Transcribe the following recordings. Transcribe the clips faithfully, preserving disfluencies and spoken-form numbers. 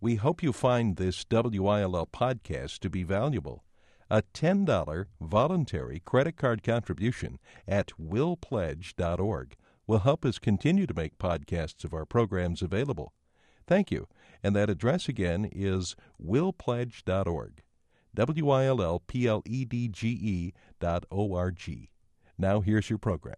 We hope you find this W I L L podcast to be valuable. A ten dollars voluntary credit card contribution at will pledge dot org will help us continue to make podcasts of our programs available. Thank you. And that address again is will pledge dot org. W I L L P L E D G E dot O R G. Now here's your program.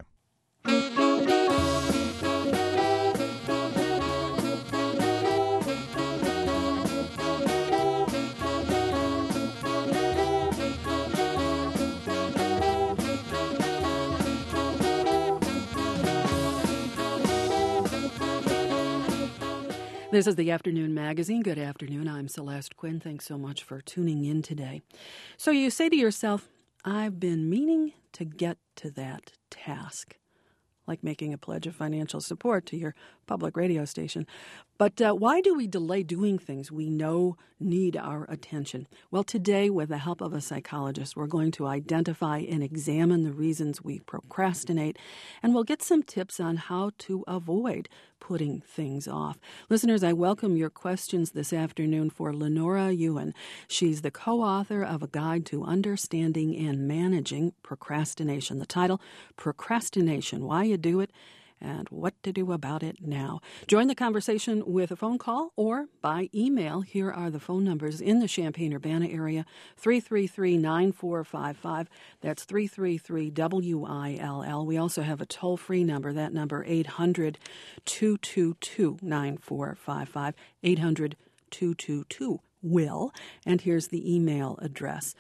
This is the Afternoon Magazine. Good afternoon. I'm Celeste Quinn. Thanks so much for tuning in today. So you say to yourself, I've been meaning to get to that task, like making a pledge of financial support to your public radio station. But uh, why do we delay doing things we know need our attention? Well, today, with the help of a psychologist, we're going to identify and examine the reasons we procrastinate, and we'll get some tips on how to avoid putting things off. Listeners, I welcome your questions this afternoon for Lenora Ewan. She's the co-author of A Guide to Understanding and Managing Procrastination. The title, Procrastination, Why You Do It, and What to Do About It Now. Join the conversation with a phone call or by email. Here are the phone numbers in the Champaign-Urbana area, three three three, nine four five five. That's three three three W I L L. We also have a toll-free number, that number eight hundred, two two two, nine four five five, eight hundred, two two two, W I L L. And here's the email address,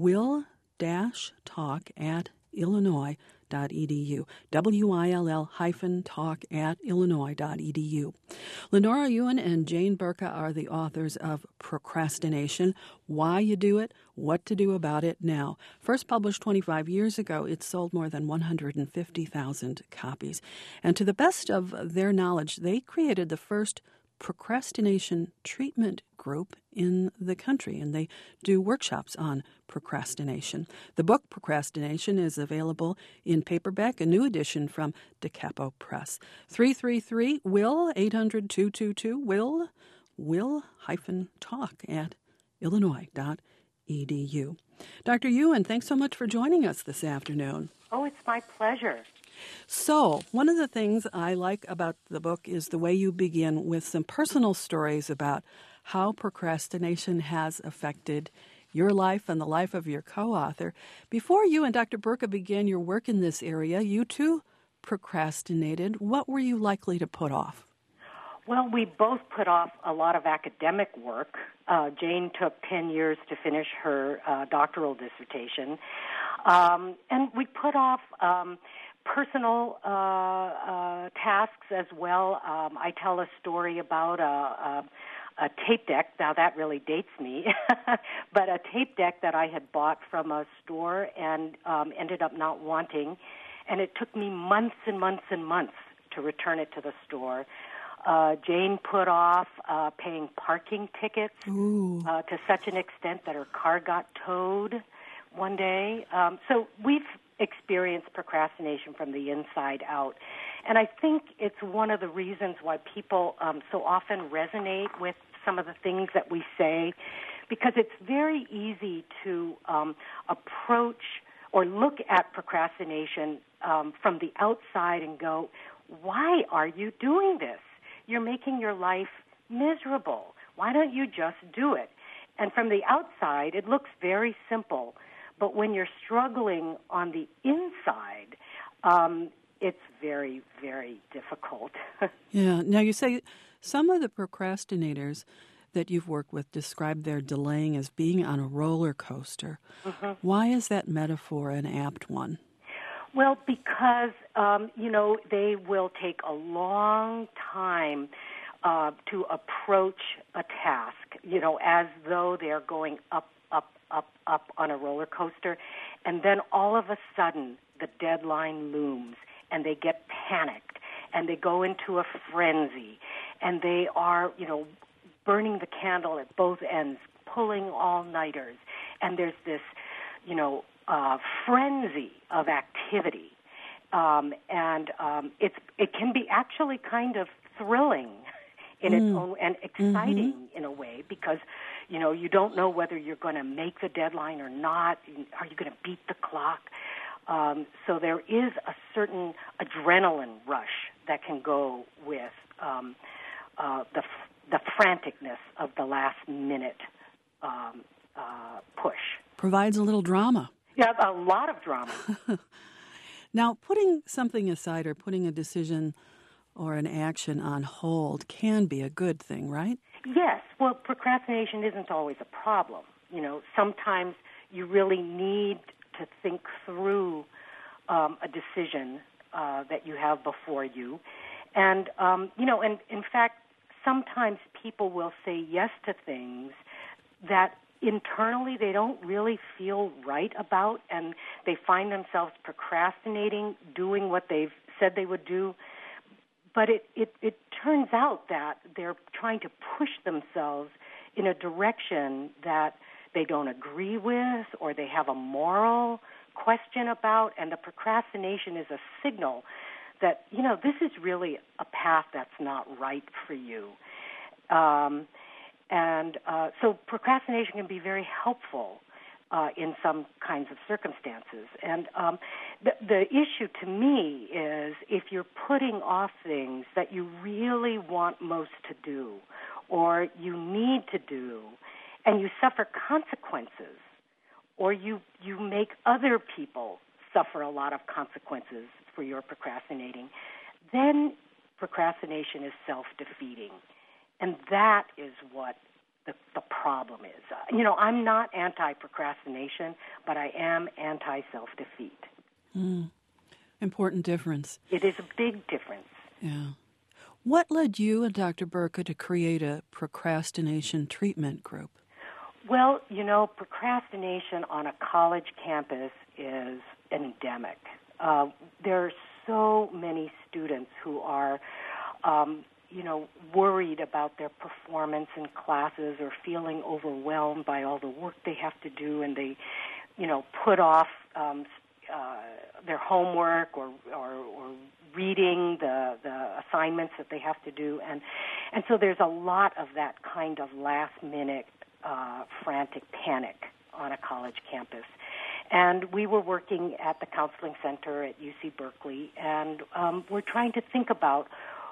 will-talk at illinois dot e d u. W I L L hyphen talk at illinois dot e d u. Lenora Ewan and Jane Burka are the authors of Procrastination, Why You Do It, What to Do About It Now. First published twenty-five years ago, it sold more than one hundred fifty thousand copies. And to the best of their knowledge, they created the first procrastination treatment group in the country, and they do workshops on procrastination. The book Procrastination is available in paperback, a new edition from Da Capo Press. three three three W I L L, eight hundred, two two two, W I L L, will-talk at illinois dot e d u. Doctor Ewan, thanks so much for joining us this afternoon. Oh, it's my pleasure. So, one of the things I like about the book is the way you begin with some personal stories about how procrastination has affected your life and the life of your co-author. Before you and Doctor Burka began your work in this area, you too procrastinated. What were you likely to put off? Well, we both put off a lot of academic work. Uh, Jane took ten years to finish her uh, doctoral dissertation. Um, and we put off um, personal uh, uh, tasks as well. Um, I tell a story about a, a, a tape deck. Now, that really dates me. But a tape deck that I had bought from a store and um, ended up not wanting. And it took me months and months and months to return it to the store. Uh, Jane put off uh, paying parking tickets uh, to such an extent that her car got towed one day. Um, so we've experienced procrastination from the inside out. And I think it's one of the reasons why people um, so often resonate with some of the things that we say, because it's very easy to um, approach or look at procrastination um, from the outside and go, why are you doing this? You're making your life miserable. Why don't you just do it? And from the outside, it looks very simple. But when you're struggling on the inside, um, it's very, very difficult. Yeah. Now, you say some of the procrastinators that you've worked with describe their delaying as being on a roller coaster. Mm-hmm. Why is that metaphor an apt one? Well, because, um, you know, they will take a long time uh, to approach a task, you know, as though they're going up, up, up, up on a roller coaster. And then all of a sudden, the deadline looms, and they get panicked, and they go into a frenzy, and they are, you know, burning the candle at both ends, pulling all-nighters. And there's this, you know, Uh, frenzy of activity, um, and um, it's it can be actually kind of thrilling in mm. its own, and exciting mm-hmm. in a way, because, you know, you don't know whether you're going to make the deadline or not. Are you going to beat the clock? Um, so there is a certain adrenaline rush that can go with um, uh, the the franticness of the last minute um, uh, push. Provides a little drama. Yeah, a lot of drama. Now, putting something aside or putting a decision or an action on hold can be a good thing, right? Yes. Well, procrastination isn't always a problem. You know, sometimes you really need to think through um, a decision uh, that you have before you. And, um, you know, and in fact, sometimes people will say yes to things that internally they don't really feel right about, and they find themselves procrastinating, doing what they've said they would do. But it, it, it turns out that they're trying to push themselves in a direction that they don't agree with or they have a moral question about, and the procrastination is a signal that, you know, this is really a path that's not right for you. Um, and uh, so procrastination can be very helpful uh, in some kinds of circumstances. And um, the, the issue to me is if you're putting off things that you really want most to do or you need to do, and you suffer consequences, or you, you make other people suffer a lot of consequences for your procrastinating, then procrastination is self-defeating. And that is what the, the problem is. Uh, you know, I'm not anti-procrastination, but I am anti-self-defeat. Mm. Important difference. It is a big difference. Yeah. What led you and Doctor Burka to create a procrastination treatment group? Well, you know, procrastination on a college campus is endemic. Uh, there are so many students who are, um, you know, worried about their performance in classes or feeling overwhelmed by all the work they have to do, and they, you know, put off um, uh, their homework or, or, or reading the, the assignments that they have to do. And, and so there's a lot of that kind of last-minute uh, frantic panic on a college campus. And we were working at the Counseling Center at U C Berkeley, and um, we're trying to think about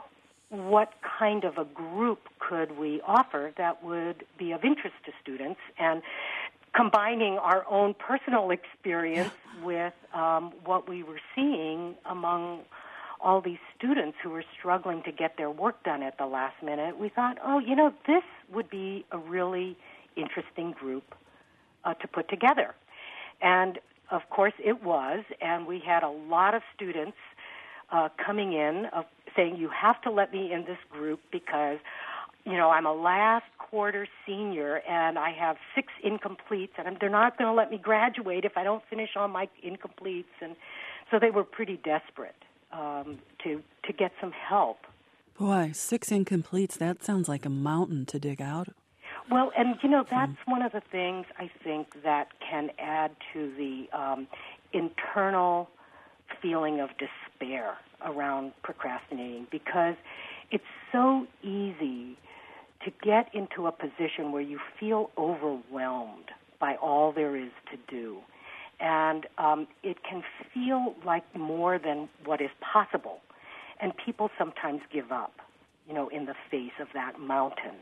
what kind of a group could we offer that would be of interest to students, and combining our own personal experience with um, what we were seeing among all these students who were struggling to get their work done at the last minute. We thought, oh, you know, this would be a really interesting group uh, to put together. And, of course, it was, and we had a lot of students uh, coming in uh, saying, you have to let me in this group because, you know, I'm a last quarter senior and I have six incompletes, and I'm, they're not going to let me graduate if I don't finish all my incompletes. And so they were pretty desperate um, to, to get some help. Boy, six incompletes, that sounds like a mountain to dig out. Well, and, you know, that's one of the things I think that can add to the um, internal feeling of despair around procrastinating, because it's so easy to get into a position where you feel overwhelmed by all there is to do. And um, it can feel like more than what is possible. And people sometimes give up, you know, in the face of that mountain.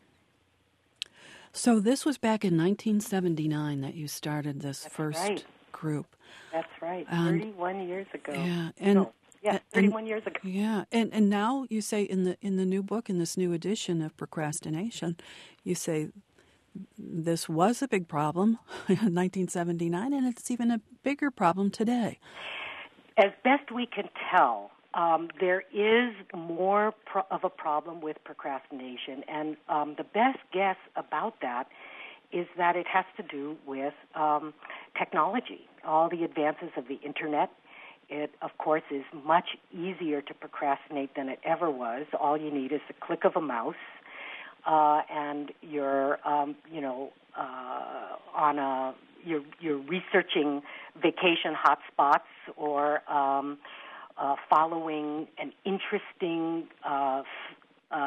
So this was back in nineteen seventy-nine that you started this That's first right. group. That's right, And, thirty-one years ago. Yeah, and no, yeah, thirty-one and, years ago. Yeah, and and now you say in the in the new book, in this new edition of Procrastination, you say this was a big problem in nineteen seventy-nine, and it's even a bigger problem today. As best we can tell, um, there is more pro- of a problem with procrastination, and um, the best guess about that is that it has to do with um, technology, all the advances of the Internet. It, of course, is much easier to procrastinate than it ever was. All you need is the click of a mouse, uh, and you're, um, you know, uh, on a you're you're researching vacation hotspots or um, uh, following an interesting uh, uh, thread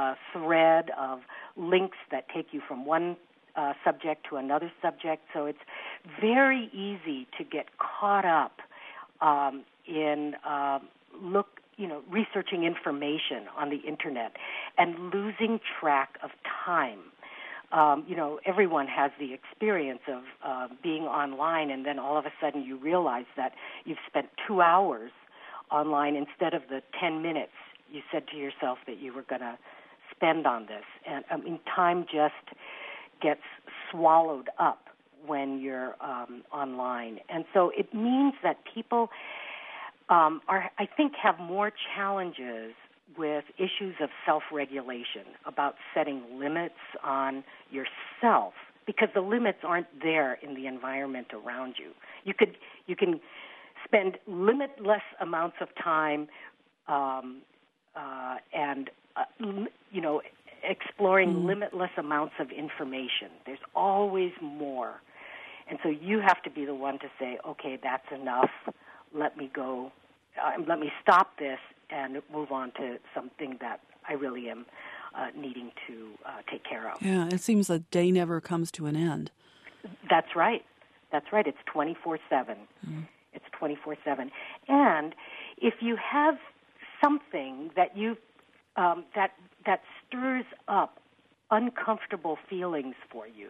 thread of links that take you from one uh, subject to another subject. So it's very easy to get caught up um, in uh, look, you know, researching information on the internet and losing track of time. Um, you know, everyone has the experience of uh, being online, and then all of a sudden you realize that you've spent two hours online instead of the ten minutes you said to yourself that you were going to spend on this. And, I mean, time just gets swallowed up when you're um, online. And so it means that people um, are, I think, have more challenges with issues of self-regulation, about setting limits on yourself, because the limits aren't there in the environment around you. You could you can spend limitless amounts of time um, uh, and uh, you know exploring mm. limitless amounts of information. There's always more, and so you have to be the one to say, okay, that's enough. Let me go. Uh, let me stop this and move on to something that I really am uh, needing to uh, take care of. Yeah, it seems the day never comes to an end. That's right. That's right. It's twenty-four seven. Mm. It's twenty-four seven. And if you have something that you um, that that stirs up uncomfortable feelings for you,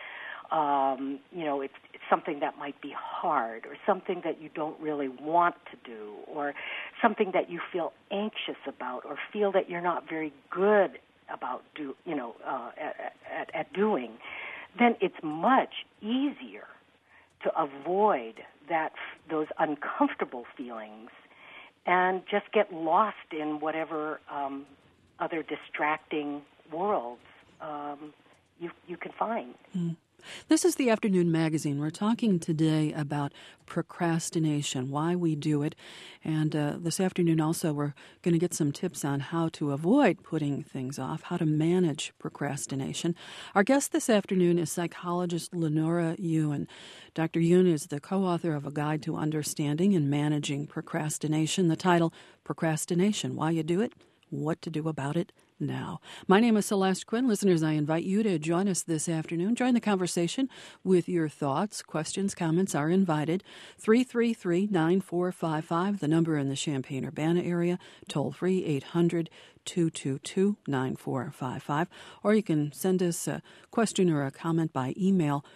Um, you know, it's, it's something that might be hard, or something that you don't really want to do, or something that you feel anxious about, or feel that you're not very good about do, you know, uh, at, at, at doing, then it's much easier to avoid that those uncomfortable feelings and just get lost in whatever um, other distracting worlds um, you you can find. Mm. This is the Afternoon Magazine. We're talking today about procrastination, why we do it. And uh, this afternoon also we're going to get some tips on how to avoid putting things off, how to manage procrastination. Our guest this afternoon is psychologist Lenora Yuen. Doctor Yuen is the co-author of A Guide to Understanding and Managing Procrastination. The title, Procrastination, Why You Do It, What to Do About It Now. My name is Celeste Quinn. Listeners, I invite you to join us this afternoon. Join the conversation with your thoughts. Questions, comments are invited. three three three, nine four five five, the number in the Champaign-Urbana area. Toll free, eight hundred, two two two, nine four five five. Or you can send us a question or a comment by email,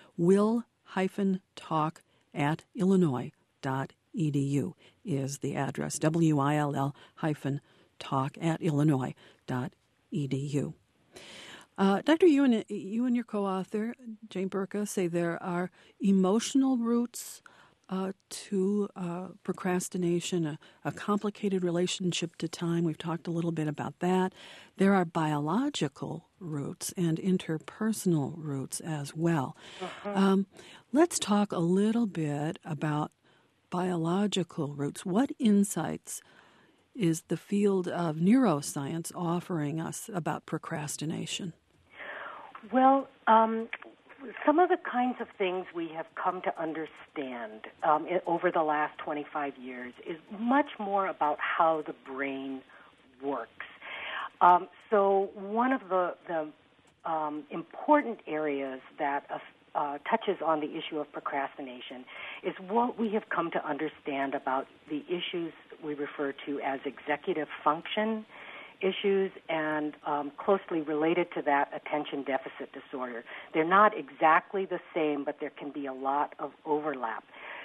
will-talk at illinois dot e d u is the address, W I L L hyphen talk at illinois dot e d u. Uh, Doctor Yuen, you and your co-author, Jane Burka, say there are emotional roots uh, to uh, procrastination, a, a complicated relationship to time. We've talked a little bit about that. There are biological roots and interpersonal roots as well. Uh-huh. Um, let's talk a little bit about biological roots. What insights is the field of neuroscience offering us about procrastination? Well, um, some of the kinds of things we have come to understand um, over the last twenty-five years is much more about how the brain works. Um, so one of the, the um, important areas that uh, uh, touches on the issue of procrastination is what we have come to understand about the issues we refer to as executive function issues, and um, closely related to that, attention deficit disorder. They're not exactly the same, but there can be a lot of overlap.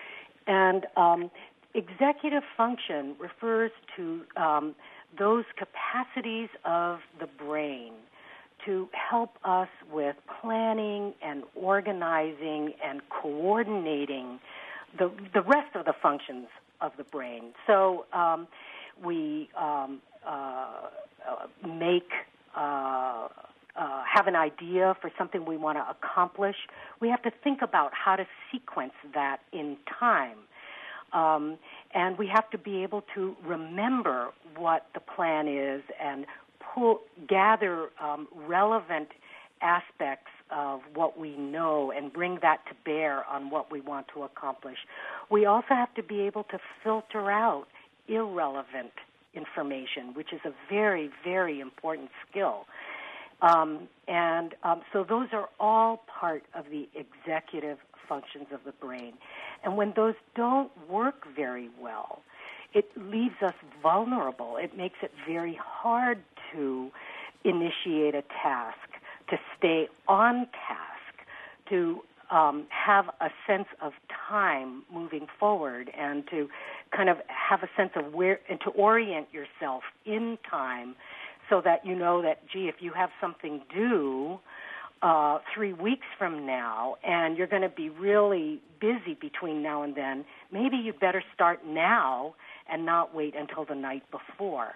And um, executive function refers to um, those capacities of the brain to help us with planning and organizing and coordinating the the rest of the functions of the brain. So um, we um, uh, make, uh, uh, have an idea for something we want to accomplish. We have to think about how to sequence that in time. Um, and we have to be able to remember what the plan is and pull, gather um, relevant aspects of what we know and bring that to bear on what we want to accomplish. We also have to be able to filter out irrelevant information, which is a very, very important skill. Um, and um, so those are all part of the executive functions of the brain. And when those don't work very well, it leaves us vulnerable. It makes it very hard to initiate a task, to stay on task, to um, have a sense of time moving forward, and to kind of have a sense of where, and to orient yourself in time so that you know that, gee, if you have something due uh, three weeks from now and you're going to be really busy between now and then, maybe you better start now and not wait until the night before.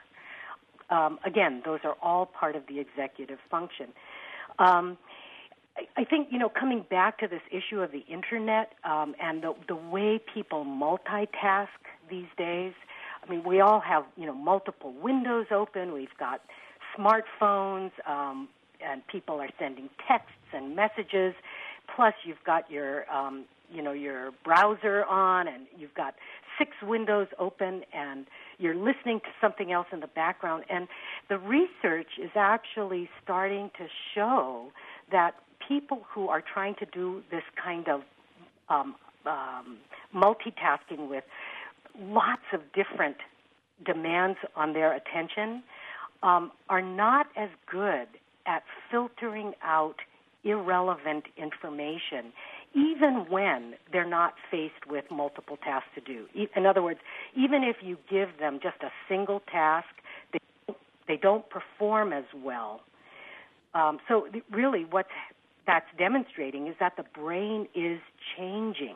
Um, again, those are all part of the executive function. Um, I, I think, you know, coming back to this issue of the Internet um, and the, the way people multitask these days, I mean, we all have, you know, multiple windows open. We've got smartphones, um, and people are sending texts and messages. Plus, you've got your, um, you know, your browser on, and you've got six windows open, and you're listening to something else in the background. And the research is actually starting to show that people who are trying to do this kind of um, um, multitasking with lots of different demands on their attention um, are not as good at filtering out irrelevant information, even when they're not faced with multiple tasks to do. In other words, even if you give them just a single task, they, they don't perform as well. Um, so really what that's demonstrating is that the brain is changing,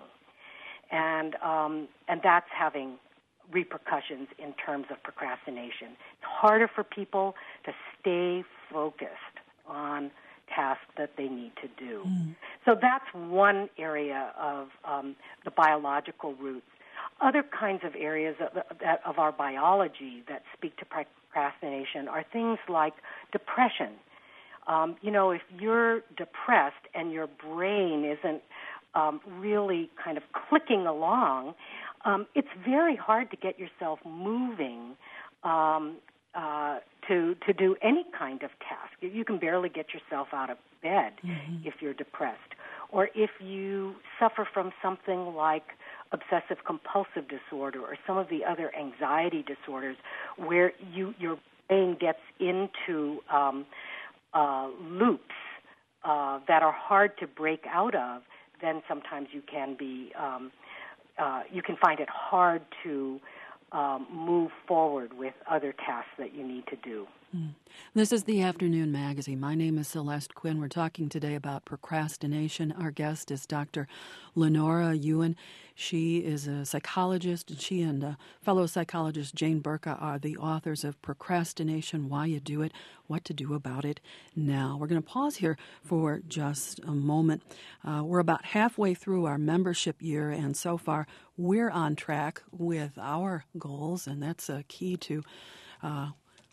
and um, and that's having repercussions in terms of procrastination. It's harder for people to stay focused on tasks that they need to do. Mm. So that's one area of um, the biological roots. Other kinds of areas of, of our biology that speak to procrastination are things like depression. Um, you know, if you're depressed and your brain isn't um, really kind of clicking along, um, it's very hard to get yourself moving um, uh, to to do any kind of task. You can barely get yourself out of bed mm-hmm. if you're depressed. Or if you suffer from something like obsessive-compulsive disorder or some of the other anxiety disorders where you your brain gets into um, uh, loops uh, that are hard to break out of, then sometimes you can be um, uh, you can find it hard to um, move forward with other tasks that you need to do. Mm. This is the Afternoon Magazine. My name is Celeste Quinn. We're talking today about procrastination. Our guest is Doctor Lenora Ewan. She is a psychologist, and she and uh, fellow psychologist Jane Burka are the authors of Procrastination, Why You Do It, What to Do About It Now. We're going to pause here for just a moment. Uh, we're about halfway through our membership year, and so far we're on track with our goals, and that's a key to uh,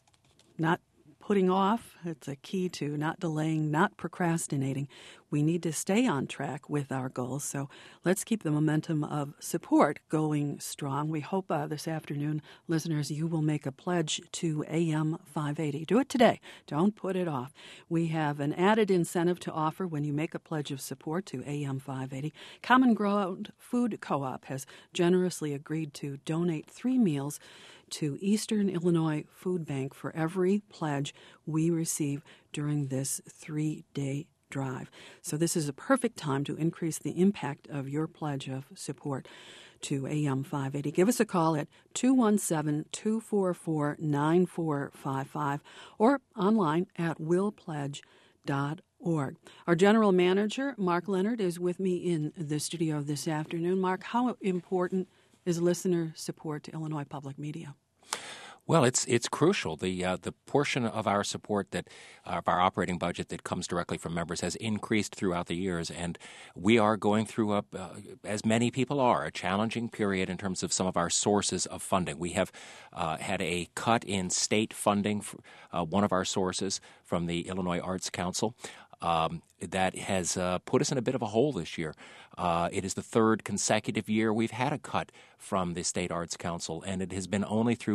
not putting off. It's a key to not delaying, not procrastinating. We need to stay on track with our goals. So let's keep the momentum of support going strong. We hope uh, this afternoon, listeners, you will make a pledge to A M five eighty. Do it today. Don't put it off. We have an added incentive to offer when you make a pledge of support to A M five eighty. Common Ground Food Co-op has generously agreed to donate three meals to Eastern Illinois Food Bank for every pledge we receive during this three-day drive. So this is a perfect time to increase the impact of your pledge of support to A M five eighty. Give us a call at two one seven, two four four, nine four five five or online at will pledge dot org. Our general manager, Mark Leonard, is with me in the studio this afternoon. Mark, how important is listener support to Illinois Public Media? Well, it's it's crucial. The uh, the portion of our support that uh, of our operating budget that comes directly from members has increased throughout the years, and we are going through a, uh, as many people are, a challenging period in terms of some of our sources of funding. We have uh, had a cut in state funding for uh, one of our sources from the Illinois Arts Council. Um, that has uh, put us in a bit of a hole this year. Uh, it is the third consecutive year we've had a cut from the State Arts Council, and it has been only through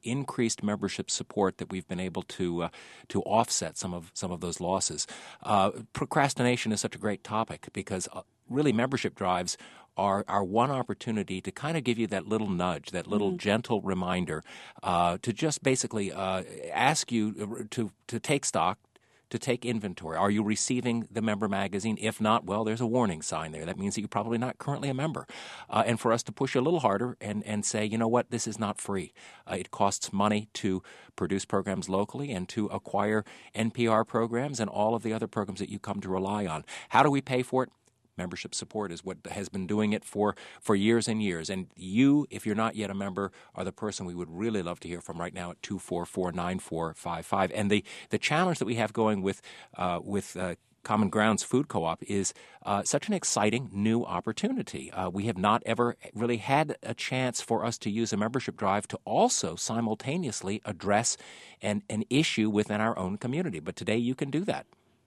increased membership support that we've been able to uh, to offset some of some of those losses. Uh, procrastination is such a great topic because uh, really membership drives are our one opportunity to kind of give you that little nudge, that little mm-hmm. gentle reminder uh, to just basically uh, ask you to to take stock, to take inventory. Are you receiving the member magazine? If not, well, there's a warning sign there. That means that you're probably not currently a member. Uh, and for us to push a little harder and, and say, you know what, this is not free. Uh, it costs money to produce programs locally and to acquire N P R programs and all of the other programs that you come to rely on. How do we pay for it? Membership support is what has been doing it for, for years and years. And you, if you're not yet a member, are the person we would really love to hear from right now at two four four, nine four five five. And the, the challenge that we have going with uh, with uh, Common Grounds Food Co-op is uh, such an exciting new opportunity. Uh, we have not ever really had a chance for us to use a membership drive to also simultaneously address an, an issue within our own community. But today you can do that.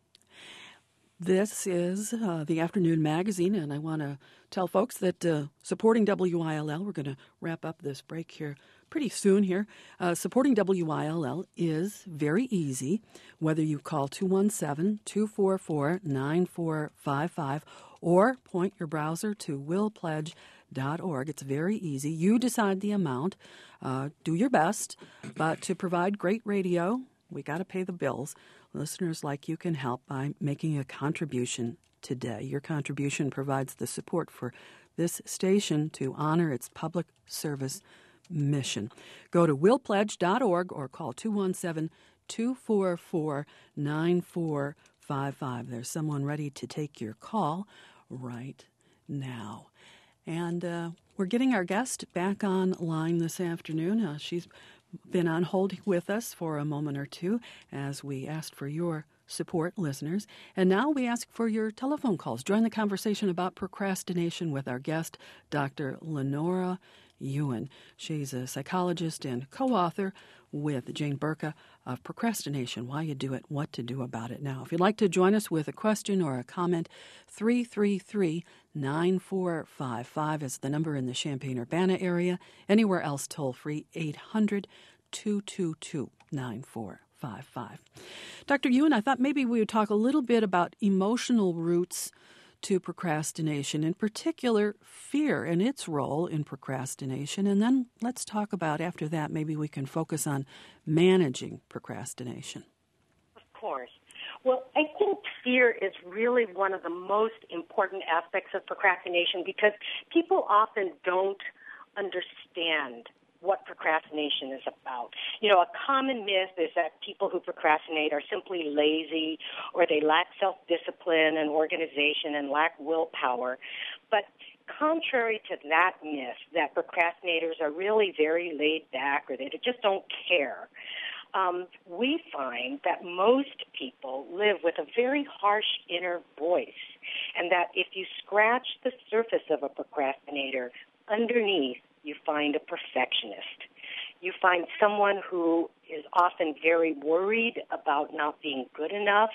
This is uh, the Afternoon Magazine, and I want to tell folks that uh, supporting W I L L, we're going to wrap up this break here pretty soon here. Uh, supporting W I L L is very easy, whether you call two one seven, two four four, nine four five five or point your browser to will pledge dot org. It's very easy. You decide the amount. Uh, do your best, but to provide great radio, we got to pay the bills. Listeners like you can help by making a contribution today. Your contribution provides the support for this station to honor its public service mission. Go to will pledge dot org or call two one seven, two four four, nine four five five. There's someone ready to take your call right now. And uh, we're getting our guest back online this afternoon. Uh, she's been on hold with us for a moment or two as we asked for your support, listeners. And now we ask for your telephone calls. Join the conversation about procrastination with our guest, Doctor Lenora Ewan. She's a psychologist and co-author with Jane Burka of Procrastination, Why You Do It, What to Do About It Now. If you'd like to join us with a question or a comment, three three three, nine four five five is the number in the Champaign-Urbana area. Anywhere else, toll free, eight hundred, two two two, nine four five five. Doctor Ewan, I thought maybe we would talk a little bit about emotional roots to procrastination, in particular fear and its role in procrastination. And then let's talk about, after that, maybe we can focus on managing procrastination. Of course. Well, I think fear is really one of the most important aspects of procrastination because people often don't understand what procrastination is about. You know, a common myth is that people who procrastinate are simply lazy or they lack self-discipline and organization and lack willpower. But contrary to that myth, that procrastinators are really very laid back or they just don't care, um, we find that most people live with a very harsh inner voice, and that if you scratch the surface of a procrastinator, underneath you find a perfectionist. You find someone who is often very worried about not being good enough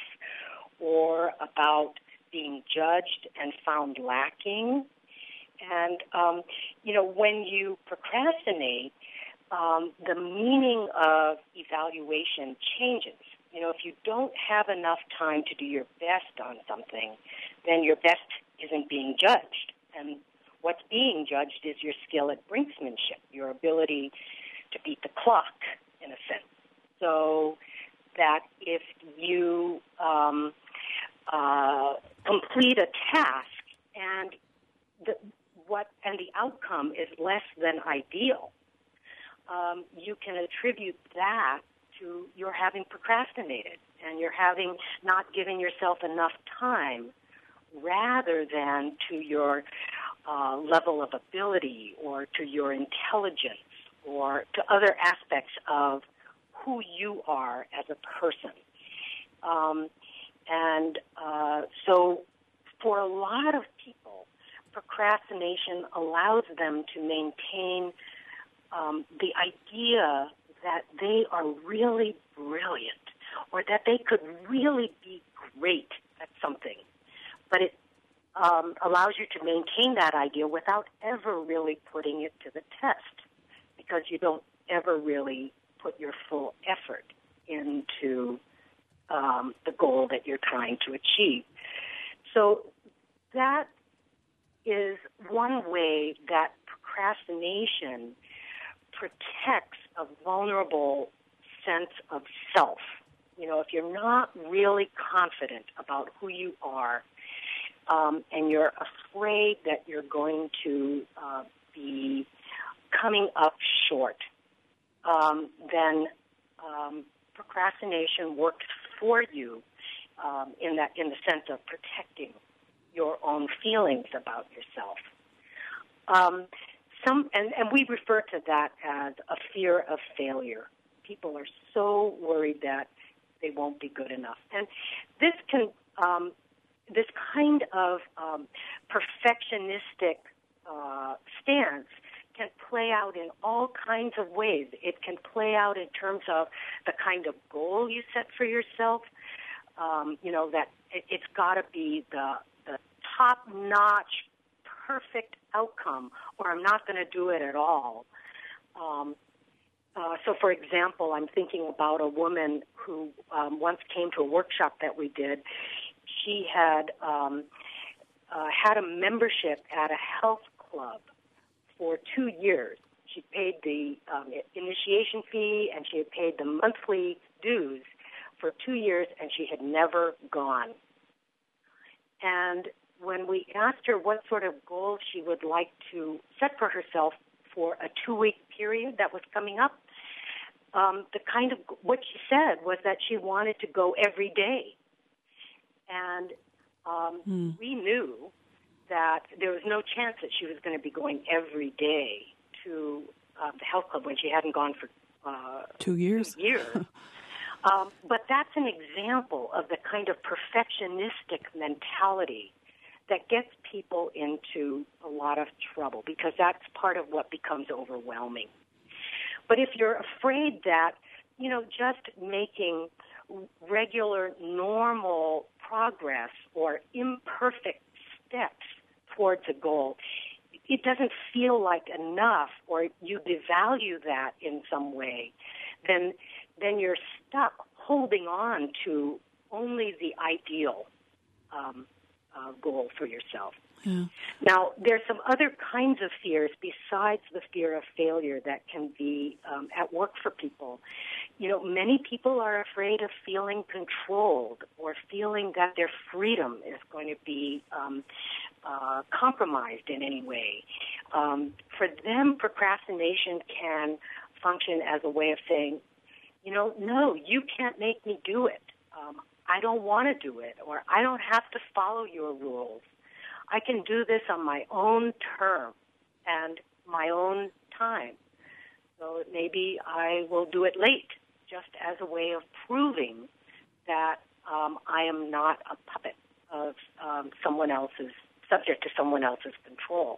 or about being judged and found lacking. And, um, you know, when you procrastinate, um, the meaning of evaluation changes. You know, if you don't have enough time to do your best on something, then your best isn't being judged. And what's being judged is your skill at brinksmanship, your ability to beat the clock, in a sense. So that if you um, uh, complete a task and the what and the outcome is less than ideal, um, you can attribute that to your having procrastinated and you're having not giving yourself enough time, rather than to your Uh, level of ability or to your intelligence or to other aspects of who you are as a person. Um, and uh, so for a lot of people, procrastination allows them to maintain um, the idea that they are really brilliant or that they could really be great at something. But it Um, allows you to maintain that idea without ever really putting it to the test because you don't ever really put your full effort into um, the goal that you're trying to achieve. So that is one way that procrastination protects a vulnerable sense of self. You know, if you're not really confident about who you are, um, and you're afraid that you're going to uh, be coming up short, um, then um, procrastination works for you um, in that, in the sense of protecting your own feelings about yourself. Um, some, and, and we refer to that as a fear of failure. People are so worried that they won't be good enough, and this can, um, this kind of um, perfectionistic uh, stance can play out in all kinds of ways. It can play out in terms of the kind of goal you set for yourself. Um, you know, that it, it's got to be the, the top-notch, perfect outcome, or I'm not going to do it at all. Um, uh, so, for example, I'm thinking about a woman who um, once came to a workshop that we did. She had um, uh, had a membership at a health club for two years. She paid the um, initiation fee, and she had paid the monthly dues for two years, and she had never gone. And when we asked her what sort of goals she would like to set for herself for a two-week period that was coming up, um, the kind of what she said was that she wanted to go every day. And um, mm. we knew that there was no chance that she was going to be going every day to uh, the health club when she hadn't gone for uh, two years. Two years. um, but that's an example of the kind of perfectionistic mentality that gets people into a lot of trouble, because that's part of what becomes overwhelming. But if you're afraid that, you know, just making regular, normal progress or imperfect steps towards a goal, it doesn't feel like enough, or you devalue that in some way, then then you're stuck holding on to only the ideal um, uh, goal for yourself. Yeah. Now, there's some other kinds of fears besides the fear of failure that can be um, at work for people. You know, many people are afraid of feeling controlled or feeling that their freedom is going to be um, uh, compromised in any way. Um, for them, procrastination can function as a way of saying, you know, no, you can't make me do it. Um, I don't want to do it, or I don't have to follow your rules. I can do this on my own term and my own time. So maybe I will do it late, just as a way of proving that um, I am not a puppet of um, someone else's, subject to someone else's control.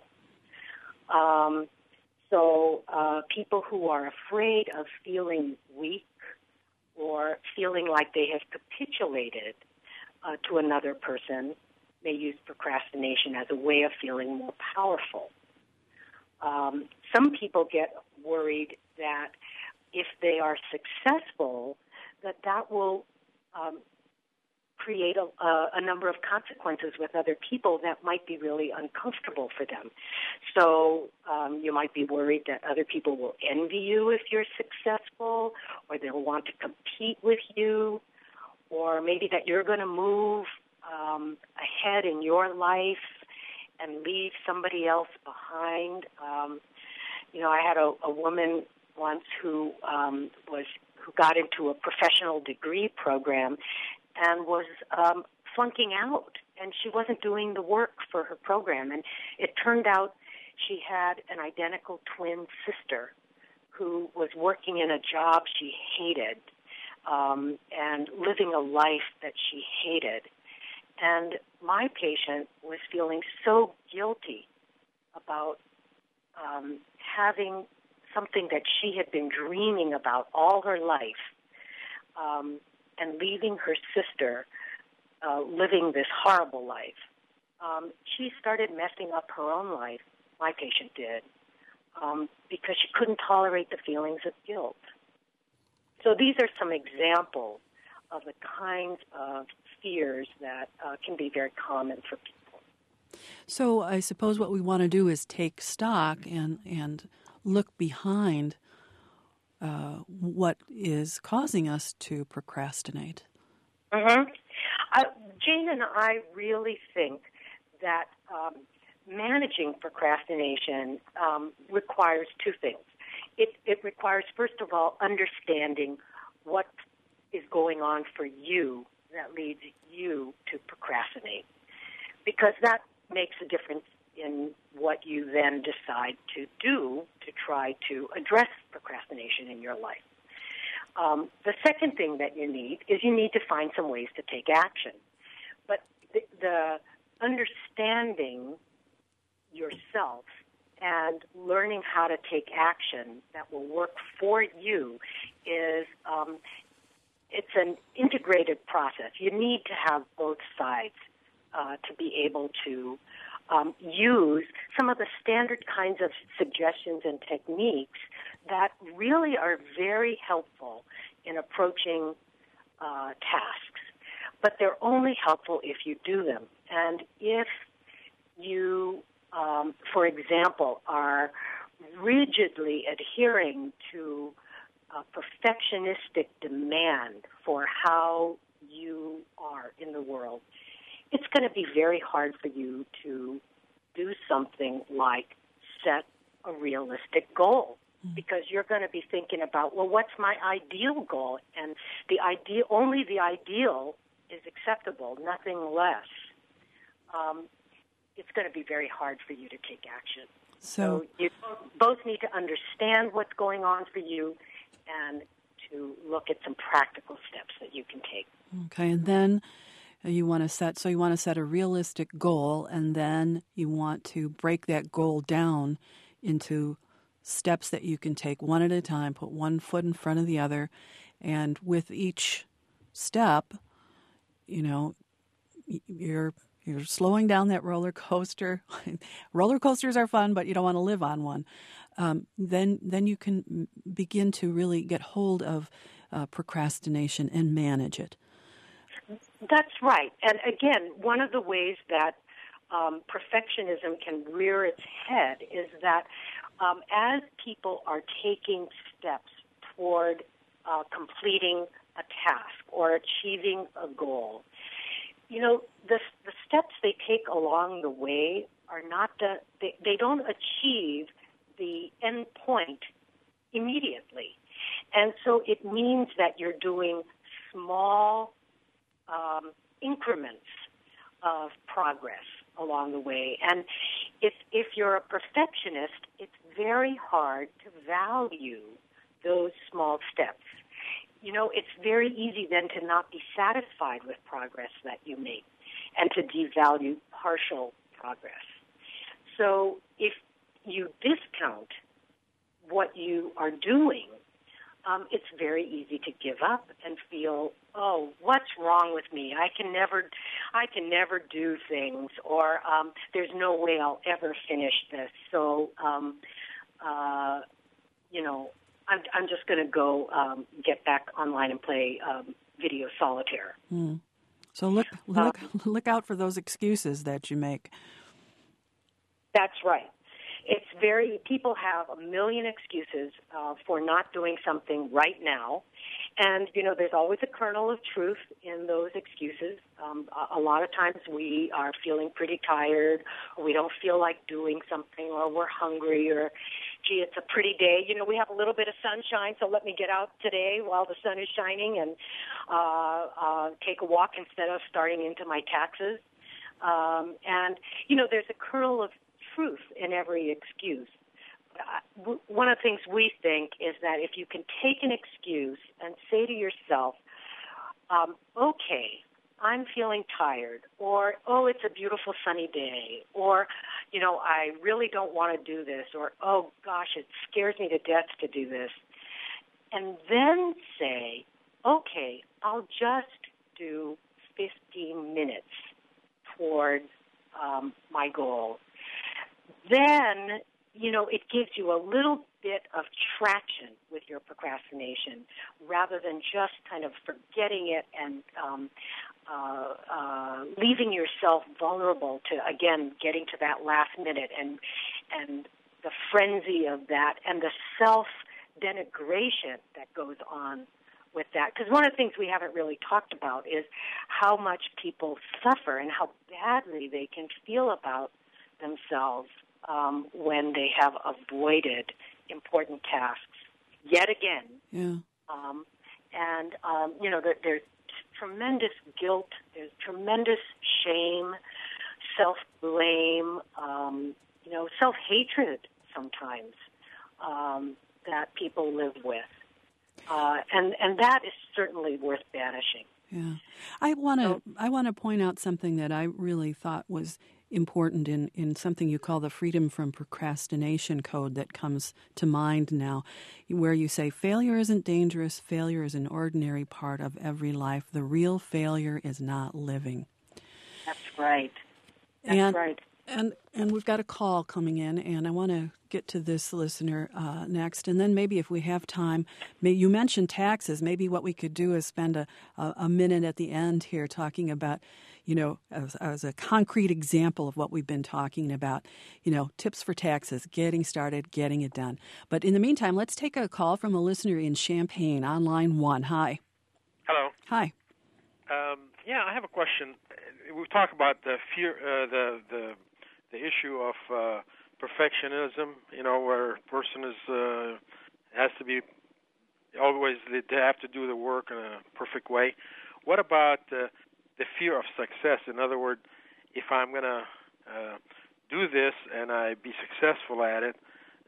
Um, so uh, people who are afraid of feeling weak or feeling like they have capitulated uh, to another person may use procrastination as a way of feeling more powerful. Um, some people get worried that if they are successful, that that will um, create a, a, a number of consequences with other people that might be really uncomfortable for them. So um, you might be worried that other people will envy you if you're successful, or they'll want to compete with you, or maybe that you're going to move um, ahead in your life and leave somebody else behind. Um, you know, I had a, a woman once who um, was who got into a professional degree program and was um, flunking out, and she wasn't doing the work for her program. And it turned out she had an identical twin sister who was working in a job she hated um, and living a life that she hated. And my patient was feeling so guilty about um, having something that she had been dreaming about all her life, um, and leaving her sister uh, living this horrible life. Um, she started messing up her own life. My patient did. um, because she couldn't tolerate the feelings of guilt. So these are some examples of the kinds of fears that uh, can be very common for people. So I suppose what we want to do is take stock and, and look behind uh, what is causing us to procrastinate. Mm-hmm. Uh, Jane and I really think that um, managing procrastination um, requires two things. It, it requires, first of all, understanding what is going on for you that leads you to procrastinate, because that makes a difference in what you then decide to do to try to address procrastination in your life. Um, the second thing that you need is you need to find some ways to take action. But the, the understanding yourself and learning how to take action that will work for you is um, it's an integrated process. You need to have both sides uh, to be able to um, use some of the standard kinds of suggestions and techniques that really are very helpful in approaching uh, tasks. But they're only helpful if you do them. And if you, um, for example, are rigidly adhering to a perfectionistic demand for how you are in the world, it's going to be very hard for you to do something like set a realistic goal, because you're going to be thinking about, well, what's my ideal goal? And the ideal, only the ideal is acceptable, nothing less. Um, it's going to be very hard for you to take action. So, so you both need to understand what's going on for you and to look at some practical steps that you can take. Okay, and then you want to set, so you want to set a realistic goal, and then you want to break that goal down into steps that you can take one at a time, put one foot in front of the other, and with each step, you know, you're you're slowing down that roller coaster. Roller coasters are fun, but you don't want to live on one. Um, then then you can begin to really get hold of uh, procrastination and manage it. That's right. And again, one of the ways that um, perfectionism can rear its head is that um, as people are taking steps toward uh, completing a task or achieving a goal, you know, the, the steps they take along the way are not the, they, they don't achieve the end point immediately. And so it means that you're doing small um, increments of progress along the way. And if, if you're a perfectionist, it's very hard to value those small steps. You know, it's very easy then to not be satisfied with progress that you make and to devalue partial progress. So if you discount what you are doing, um, it's very easy to give up and feel, oh, what's wrong with me? I can never, I can never do things, or um, there's no way I'll ever finish this. So, um, uh, you know, I'm, I'm just going to go um, get back online and play um, video solitaire. Mm. So look, look, um, look out for those excuses that you make. That's right. It's very, people have a million excuses uh, for not doing something right now. And, you know, there's always a kernel of truth in those excuses. Um, a, a lot of times we are feeling pretty tired, or we don't feel like doing something, or we're hungry, or, gee, it's a pretty day. You know, we have a little bit of sunshine, so let me get out today while the sun is shining and uh, uh, take a walk instead of starting into my taxes. Um, and, you know, there's a kernel of truth in every excuse. Uh, one of the things we think is that if you can take an excuse and say to yourself, um, okay, I'm feeling tired, or, oh, it's a beautiful sunny day, or, you know, I really don't want to do this, or, oh, gosh, it scares me to death to do this. And then say, okay, I'll just do fifteen minutes towards um, my goal. Then you know, it gives you a little bit of traction with your procrastination rather than just kind of forgetting it and um, uh, uh, leaving yourself vulnerable to, again, getting to that last minute and and the frenzy of that and the self-denigration that goes on with that. Because one of the things we haven't really talked about is how much people suffer and how badly they can feel about themselves um, when they have avoided important tasks yet again. Yeah. Um, and, um, you know, there, there's tremendous guilt, there's tremendous shame, self-blame, um, you know, self-hatred sometimes um, that people live with. Uh, and, and that is certainly worth banishing. Yeah. I want to So, I want to point out something that I really thought was important in, in something you call the Freedom from Procrastination Code that comes to mind now, where you say failure isn't dangerous, failure is an ordinary part of every life. The real failure is not living. That's right. That's and, right. And and we've got a call coming in, and I want to get to this listener uh, next. And then maybe if we have time, may, you mentioned taxes. Maybe what we could do is spend a, a, a minute at the end here talking about, you know, as, as a concrete example of what we've been talking about, you know, tips for taxes, getting started, getting it done. But in the meantime, let's take a call from a listener in Champaign on line one. Hi. Hello. Hi. Um, yeah, I have a question. We've talked about the fear, uh, the the the issue of uh, perfectionism. You know, where a person is uh, has to be always they have to do the work in a perfect way. What about uh, the fear of success? In other words, if I'm going to uh, do this and I be successful at it,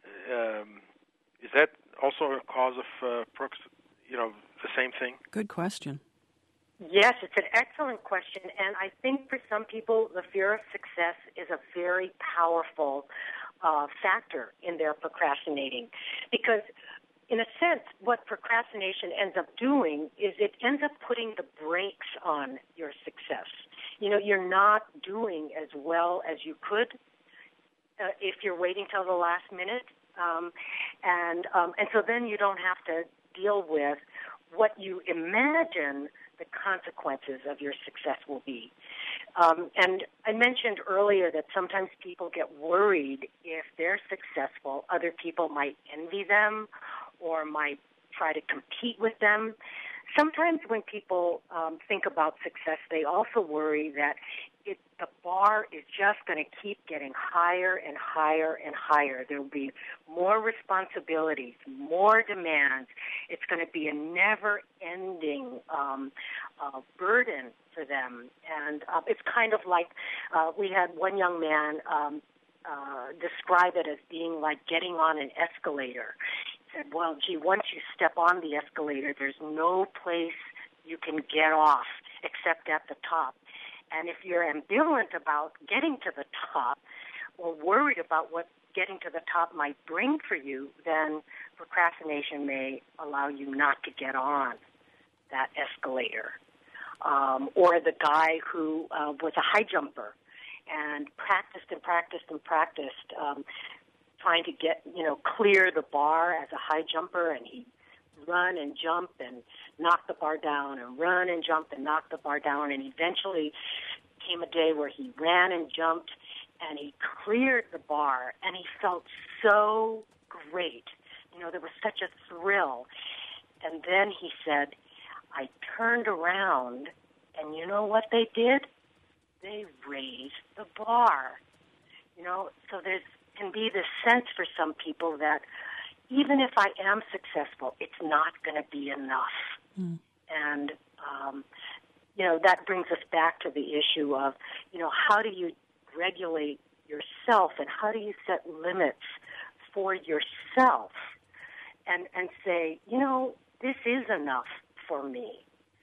um, is that also a cause of uh, prox- you know the same thing? Good question. Yes, it's an excellent question, and I think for some people the fear of success is a very powerful uh, factor in their procrastinating, because in a sense what procrastination ends up doing is it ends up putting the brakes on your success. You know, you're not doing as well as you could uh, if you're waiting till the last minute, um, and um, and so then you don't have to deal with what you imagine the consequences of your success will be. Um, and I mentioned earlier that sometimes people get worried if they're successful, other people might envy them or might try to compete with them. Sometimes when people um, think about success, they also worry that it, the bar is just going to keep getting higher and higher and higher. There will be more responsibilities, more demands. It's going to be a never-ending um, uh, burden for them. And uh, it's kind of like uh, we had one young man um, uh, describe it as being like getting on an escalator. He said, well, gee, once you step on the escalator, there's no place you can get off except at the top. And if you're ambivalent about getting to the top or worried about what getting to the top might bring for you, then procrastination may allow you not to get on that escalator. Um, or the guy who uh, was a high jumper and practiced and practiced and practiced um, trying to get, you know, clear the bar as a high jumper, and he run and jump and knock the bar down and run and jump and knock the bar down, and eventually came a day where he ran and jumped and he cleared the bar, and he felt so great. You know, there was such a thrill. And then he said, I turned around, and you know what they did? They raised the bar. You know, so there's can be this sense for some people that even if I am successful, it's not going to be enough. Mm. And, um, you know, that brings us back to the issue of, you know, how do you regulate yourself and how do you set limits for yourself and, and say, you know, this is enough for me.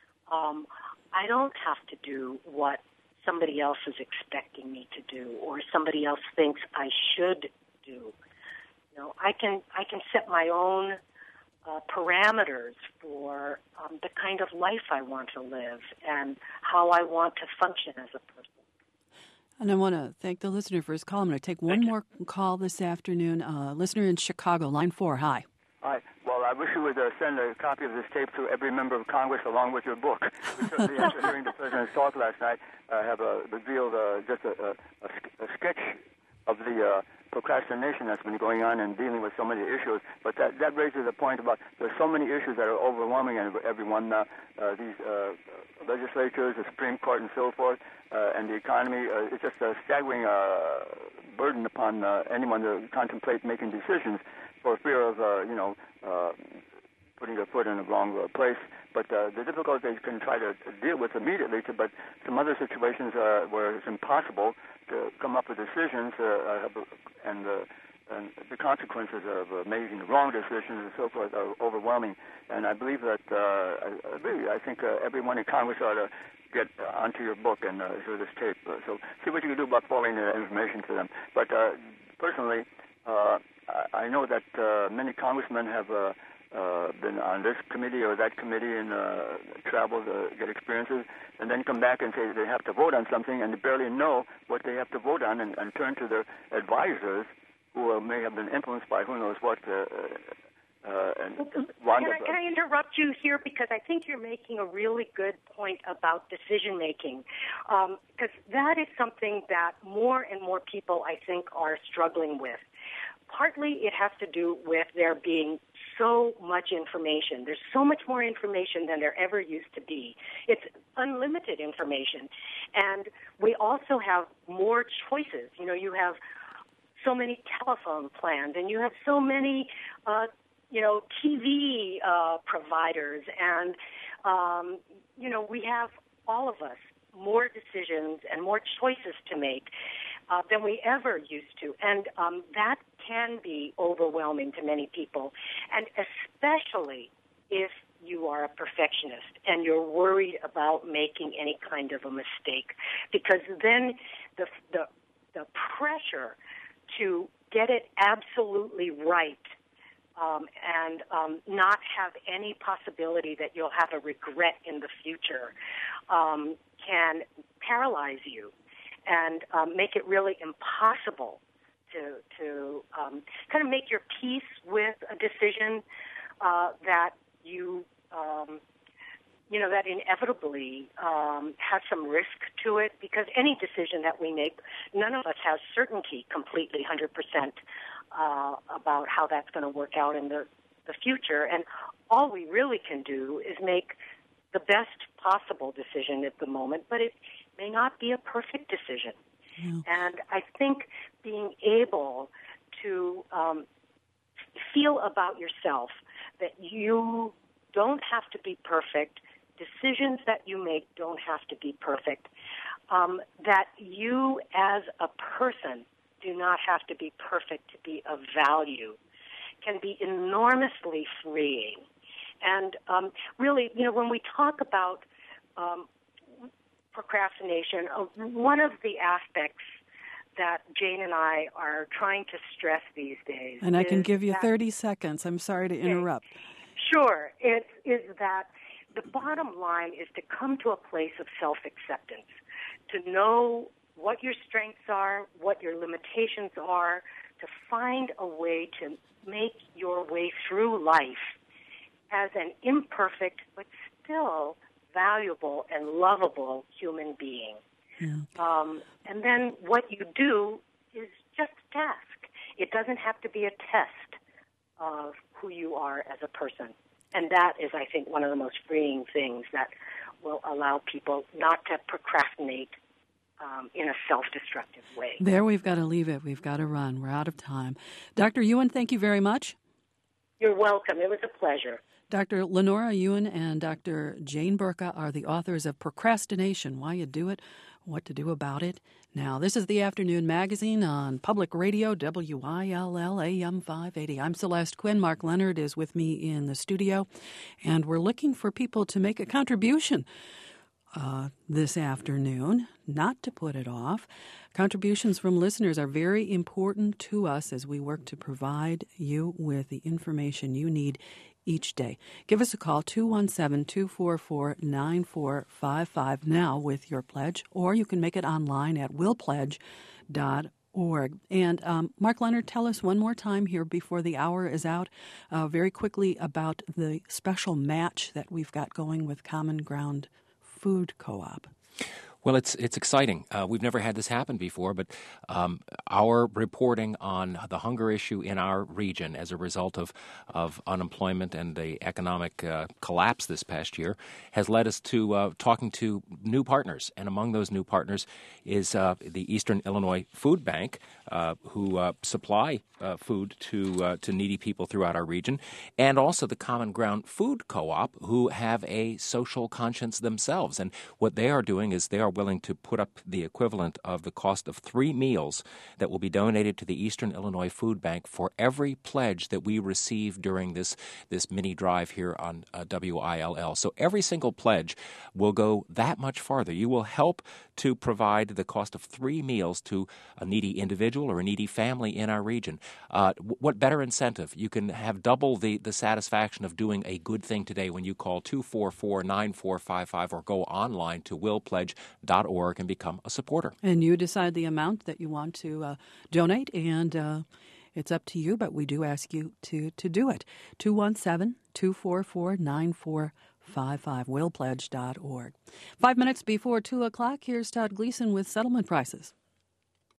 Um, I don't have to do what somebody else is expecting me to do or somebody else thinks I should do. You know, I can I can set my own uh, parameters for um, the kind of life I want to live and how I want to function as a person. And I want to thank the listener for his call. I'm going to take one more call this afternoon. Uh, listener in Chicago, line four. Hi. Hi. Well, I wish you would uh, send a copy of this tape to every member of Congress along with your book. We certainly, after hearing the President's talk last night, uh, have uh, revealed uh, just a, a, a, a sketch of the uh, procrastination that's been going on and dealing with so many issues. But that, that raises a point about there's so many issues that are overwhelming everyone. Uh, uh, these uh, legislatures, the Supreme Court, and so forth, uh, and the economy. Uh, it's just a staggering uh, burden upon uh, anyone to contemplate making decisions for fear of, uh, you know, uh, putting their foot in the wrong uh, place. But uh, the difficulties can try to deal with immediately, to, but some other situations uh, where it's impossible to come up with decisions, uh, and, uh, and the consequences of uh, making wrong decisions and so forth are overwhelming. And I believe that, uh, I, I, really, I think uh, everyone in Congress ought to get uh, onto your book and uh, hear this tape. Uh, so see what you can do about forwarding the information to them. But uh, personally, uh, I know that uh, many congressmen have uh, uh, been on this committee or that committee and uh, traveled to get experiences, and then come back and say they have to vote on something, and they barely know what they have to vote on, and, and turn to their advisors, who uh, may have been influenced by who knows what. Uh, uh, and can, I, can I interrupt you here, because I think you're making a really good point about decision making, because um, that is something that more and more people, I think, are struggling with. Partly it has to do with there being so much information. There's so much more information than there ever used to be. It's unlimited information. And we also have more choices. You know, you have so many telephone plans, and you have so many, uh, you know, T V uh, providers. And, um, you know, we have, all of us, more decisions and more choices to make Uh, than we ever used to. And um, that can be overwhelming to many people, and especially if you are a perfectionist and you're worried about making any kind of a mistake, because then the the, the pressure to get it absolutely right um, and um, not have any possibility that you'll have a regret in the future um, can paralyze you and um, make it really impossible to to um, kind of make your peace with a decision uh, that you um, you know that inevitably um, has some risk to it. Because any decision that we make, none of us has certainty completely, one hundred percent uh, about how that's going to work out in the the future. And all we really can do is make the best possible decision at the moment, but it may not be a perfect decision. Yeah. And I think being able to um, feel about yourself that you don't have to be perfect, decisions that you make don't have to be perfect, um, that you as a person do not have to be perfect to be of value, can be enormously freeing. And um, really, you know, when we talk about um, procrastination, uh, one of the aspects that Jane and I are trying to stress these days. And I can give you thirty seconds. I'm sorry to interrupt. Sure. It is that the bottom line is to come to a place of self-acceptance, to know what your strengths are, what your limitations are, to find a way to make your way through life as an imperfect but still valuable and lovable human being. Yeah. Um, and then what you do is just a task. It doesn't have to be a test of who you are as a person. And that is, I think, one of the most freeing things that will allow people not to procrastinate um, in a self-destructive way. There, we've got to leave it. We've got to run. We're out of time. Doctor Ewan, thank you very much. You're welcome. It was a pleasure. Doctor Lenora Ewan and Doctor Jane Burka are the authors of Procrastination, Why You Do It, What to Do About It. Now, this is the Afternoon Magazine on Public Radio, W I L L A M five eighty. I'm Celeste Quinn. Mark Leonard is with me in the studio, and we're looking for people to make a contribution uh, this afternoon, not to put it off. Contributions from listeners are very important to us as we work to provide you with the information you need each day. Give us a call, two one seven, two four four, nine four five five now with your pledge, or you can make it online at will pledge dot org. And um, Mark Leonard, tell us one more time here before the hour is out, uh, very quickly about the special match that we've got going with Common Ground Food Co-op. Well, it's it's exciting. Uh, we've never had this happen before, but um, our reporting on the hunger issue in our region as a result of, of unemployment and the economic uh, collapse this past year has led us to uh, talking to new partners. And among those new partners is uh, the Eastern Illinois Food Bank, uh, who uh, supply uh, food to uh, to needy people throughout our region, and also the Common Ground Food Co-op, who have a social conscience themselves. And what they are doing is they are willing to put up the equivalent of the cost of three meals that will be donated to the Eastern Illinois Food Bank for every pledge that we receive during this this mini drive here on uh, W I L L. So every single pledge will go that much farther. You will help to provide the cost of three meals to a needy individual or a needy family in our region. Uh, what better incentive? You can have double the, the satisfaction of doing a good thing today when you call two four four, nine four five five or go online to will pledge dot org and become a supporter. And you decide the amount that you want to uh, donate, and uh, it's up to you, but we do ask you to, to do it. two one seven, two four four, nine four five five, will pledge dot org. Five minutes before two o'clock, here's Todd Gleason with settlement prices.